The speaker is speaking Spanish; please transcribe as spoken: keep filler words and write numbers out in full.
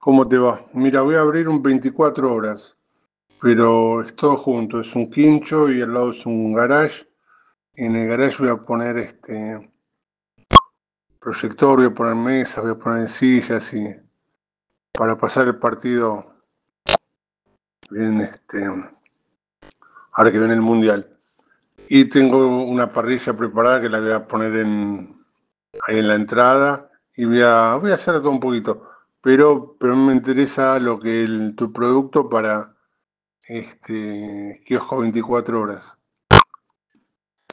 ¿Cómo te va? Mira, voy a abrir un veinticuatro horas, pero es todo junto, es un quincho y al lado es un garage. En el garage voy a poner este proyector, voy a poner mesas, voy a poner sillas y para pasar el partido bien, este, ahora que viene el mundial. Y tengo una parrilla preparada que la voy a poner en, ahí en la entrada y voy a, voy a hacer todo un poquito. Pero, pero me interesa lo que el, tu producto para este kiosco veinticuatro horas.